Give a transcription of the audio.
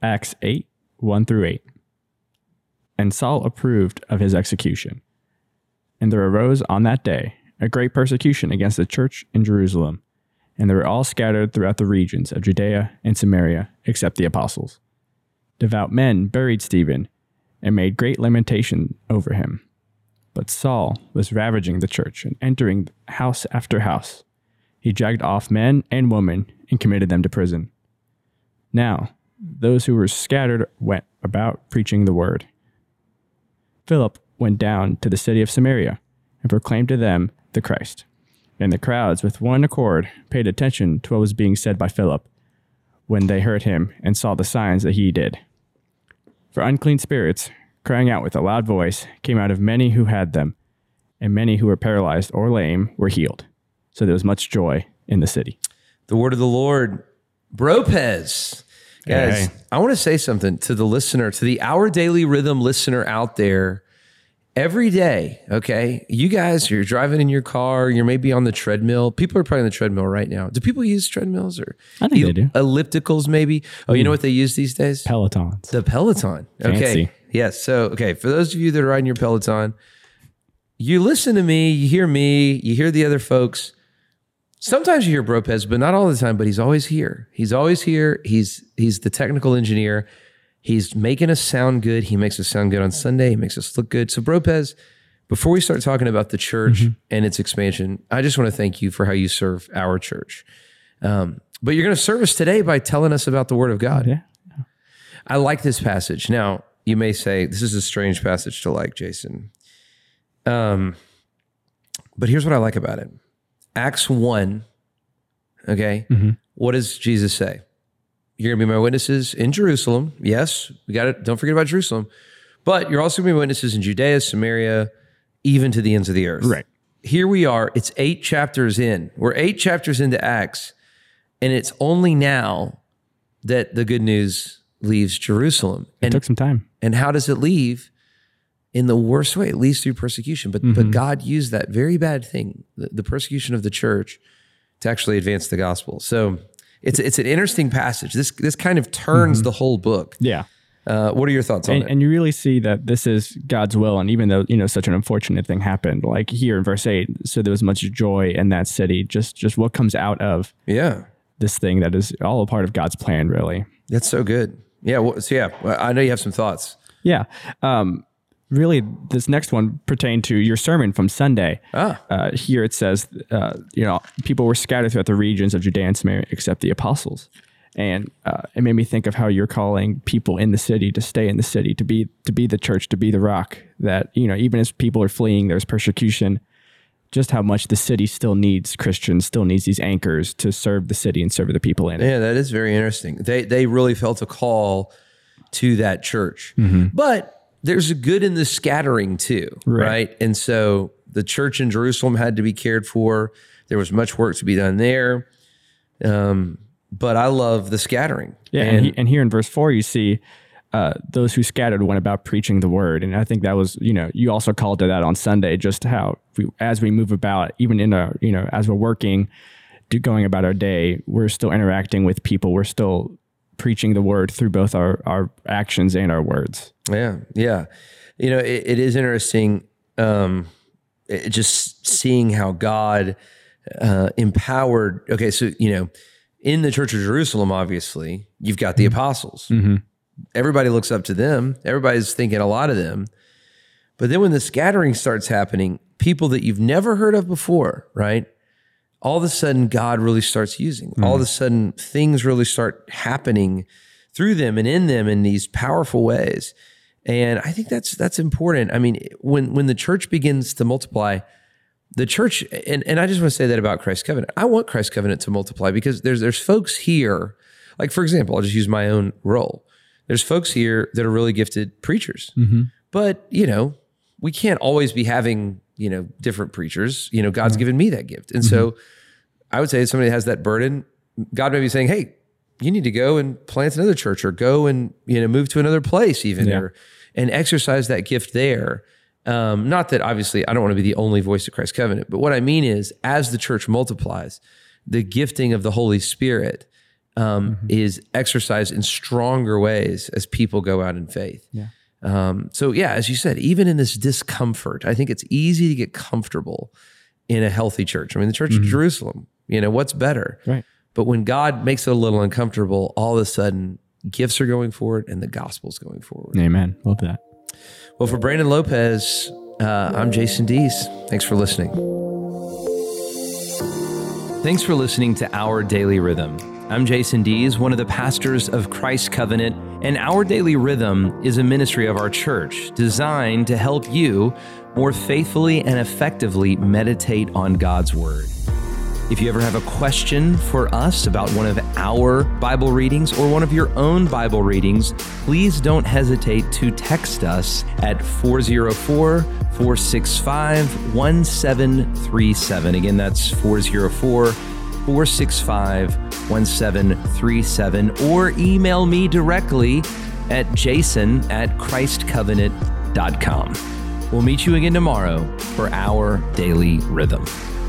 Acts 8, 1 through 8. And Saul approved of his execution. And there arose on that day a great persecution against the church in Jerusalem, and they were all scattered throughout the regions of Judea and Samaria, except the apostles. Devout men buried Stephen, and made great lamentation over him. But Saul was ravaging the church and entering house after house. He dragged off men and women and committed them to prison. Now, those who were scattered went about preaching the word. Philip went down to the city of Samaria and proclaimed to them the Christ. And the crowds with one accord paid attention to what was being said by Philip when they heard him and saw the signs that he did. For unclean spirits, crying out with a loud voice, came out of many who had them, and many who were paralyzed or lame were healed. So there was much joy in the city. The word of the Lord. Bropez. Guys, Hey. I want to say something to the listener, to the Our Daily Rhythm listener out there. Every day, okay? You guys, you're driving in your car, you're maybe on the treadmill. People are probably on the treadmill right now. Do people use treadmills or I think they do. ellipticals maybe? Oh, you know what they use these days? Pelotons. The Peloton. Okay. Fancy. Yes. So, okay, for those of you that are riding your Peloton, you listen to me, you hear the other folks. Sometimes you hear Bropez, but not all the time, but he's always here. He's always here. He's the technical engineer. He's making us sound good. He makes us sound good on Sunday. He makes us look good. So Bropez, before we start talking about the church and its expansion, I just want to thank you for how you serve our church. But you're going to serve us today by telling us about the Word of God. Yeah. I like this passage. Now, you may say, this is a strange passage to like, Jason. But here's what I like about it. Acts 1, okay? What does Jesus say? You're going to be my witnesses in Jerusalem. Yes, we got it. Don't forget about Jerusalem. But you're also going to be witnesses in Judea, Samaria, even to the ends of the earth. Right. Here we are. It's 8 chapters in. We're 8 chapters into Acts, and it's only now that the good news leaves Jerusalem. It took some time. And how does it leave? In the worst way. It leads through persecution. But God used that very bad thing, the persecution of the church, to actually advance the gospel. So it's an interesting passage. This kind of turns the whole book. Yeah. What are your thoughts on it? And you really see that this is God's will. And even though, such an unfortunate thing happened, like here in verse 8, so there was much joy in that city, just what comes out of this thing that is all a part of God's plan, really. That's so good. Yeah. Well, I know you have some thoughts. Yeah. Really, this next one pertained to your sermon from Sunday. Here it says, people were scattered throughout the regions of Judea and Samaria except the apostles. And it made me think of how you're calling people in the city to stay in the city, to be the church, to be the rock. That, even as people are fleeing, there's persecution, just how much the city still needs Christians, still needs these anchors to serve the city and serve the people in it. Yeah, that is very interesting. They really felt a call to that church. But there's a good in the scattering too, right? And so the church in Jerusalem had to be cared for. There was much work to be done there. But I love the scattering. Yeah, and here in verse 4, you see those who scattered went about preaching the word. And I think that was, you also called to that on Sunday, just how as we move about, even in our, as we're working, going about our day, we're still interacting with people. We're still preaching the word through both our actions and our words. Yeah. It is interesting just seeing how God empowered. Okay, so, in the Church of Jerusalem, obviously, you've got the apostles. Everybody looks up to them. Everybody's thinking a lot of them. But then when the scattering starts happening, people that you've never heard of before, right? All of a sudden, God really starts using. All of a sudden, things really start happening through them and in them in these powerful ways. And I think that's important. I mean, when the church begins to multiply, the church, and I just want to say that about Christ Covenant. I want Christ Covenant to multiply because there's folks here, like for example, I'll just use my own role. There's folks here that are really gifted preachers, but we can't always be having different preachers. God's given me that gift. And so I would say if somebody has that burden, God may be saying, hey, you need to go and plant another church or go and, move to another place even and exercise that gift there. Not that obviously I don't want to be the only voice of Christ Covenant, but what I mean is as the church multiplies, the gifting of the Holy Spirit is exercised in stronger ways as people go out in faith. Yeah. As you said, even in this discomfort, I think it's easy to get comfortable in a healthy church. I mean, the Church of Jerusalem, what's better? Right. But when God makes it a little uncomfortable, all of a sudden gifts are going forward and the gospel's going forward. Amen. Love that. Well, for Brandon Lopez, I'm Jason Dees. Thanks for listening. Thanks for listening to Our Daily Rhythm. I'm Jason Dees, one of the pastors of Christ Covenant, and Our Daily Rhythm is a ministry of our church designed to help you more faithfully and effectively meditate on God's Word. If you ever have a question for us about one of our Bible readings or one of your own Bible readings, please don't hesitate to text us at 404-465-1737. Again, that's 404-465-1737, or email me directly at jason@christcovenant.com. We'll meet you again tomorrow for Our Daily Rhythm.